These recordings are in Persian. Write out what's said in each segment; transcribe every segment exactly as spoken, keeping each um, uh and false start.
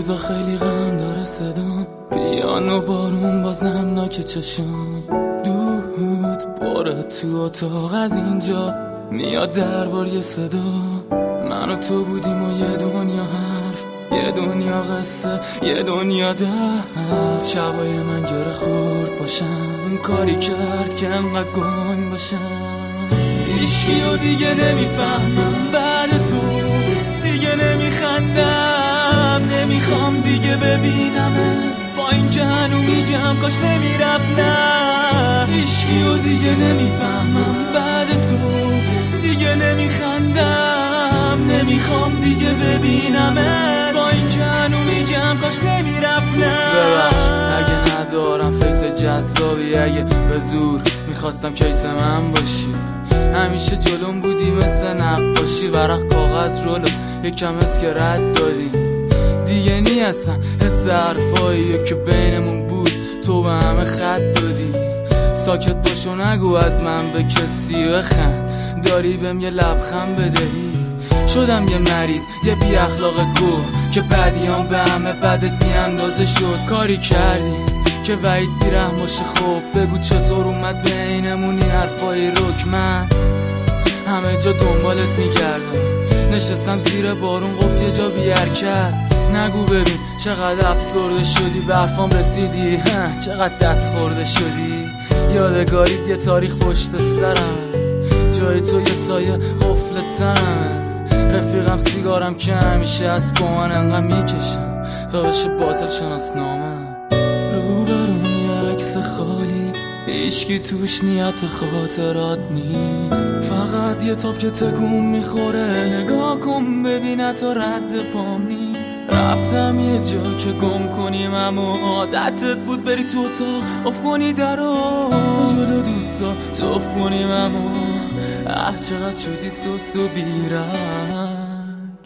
روزا خیلی غم داره صدام، پیانو بارون باز نمناک چشام. دود باره تو اتاق از اینجا میاد دربار یه صدا. من و تو بودیم و یه دنیا حرف، یه دنیا قصه، یه دنیا درد. شبای من گره خورد باشم، کاری کرد که انقدر گنگ باشم. هیچکی و دیگه نمیفهمم بعد تو، دیگه نمیخندم، نمیخوام دیگه ببینمت. با این که هنو میگم کاش نمیرفتم. هیچکی و دیگه نمیفهمم بعد تو، دیگه نمیخندم، نمیخوام دیگه ببینمت. با این که هنو میگم کاش نمیرفتم. ببخش اگه ندارم فیس جذابی، اگه به زور میخواستم کیس من باشی. همیشه جلوم بودی مثل نقاشی، ورق کاغذ رولو یکم از که رد دادی. دیگه نی اصلا حس حرفاییه که بینمون بود تو به همه خط دادی. ساکت باشو نگو از من به کسی بخند، داری بهم یه لبخند بدهی. شدم یه مریض یه بی اخلاق گو که بدیام به همه بدت بی اندازه شد. کاری کردی که وحید بیرحم باشه. خب بگو چطور اومد بینمون این حرفای رک؟ من همه جا دنبالت میگردم، نشستم زیر بارون گفت یه جا بی حرکت. نگو ببین چقدر افسرده شدی، برفام رسیدی چقدر دست خورده شدی. یادگاریت یه تاریخ پشت سرم، جای تو یه سایه قفل تنم. رفیقم سیگارم که همیشه از با من انقدر میکشم تا بشه باطل شناسنامه. روبرون یه عکس خالی، هیچکی توش نیت خاطرات نیست. فقط یه تاب که تکون میخوره، نگاه کن ببینه تا رد پام نیست. رفتم یه جا که گم کنیم اما عادتت بود بری تو اتاق اف کنی درو جلو دوستا توف کنیم اما اه چقدر شدی سست و بیرنگ.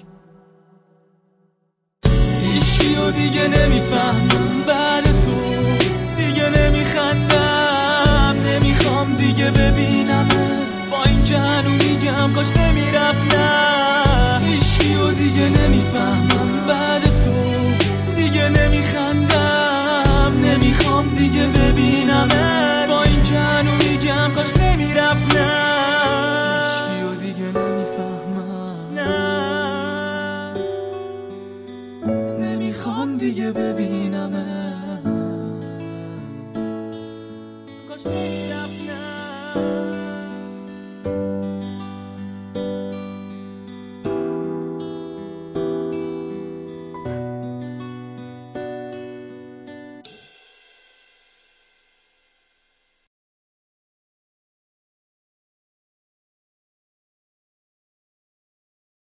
هیچکی و دیگه نمیفهمم بعد تو، دیگه نمیخندم، نمیخوام دیگه ببینمت. با این که هنو میگم کاش نمیرفتم. هیچکی و دیگه نمیفهمم بعد تو، دیگه نمیخندم، نمیخوام دیگه ببینمت. با این که هنو میگم کاش نمیرفتم. هیچکی و دیگه نمیفهمم، نه نمیخوام دیگه ببینمت.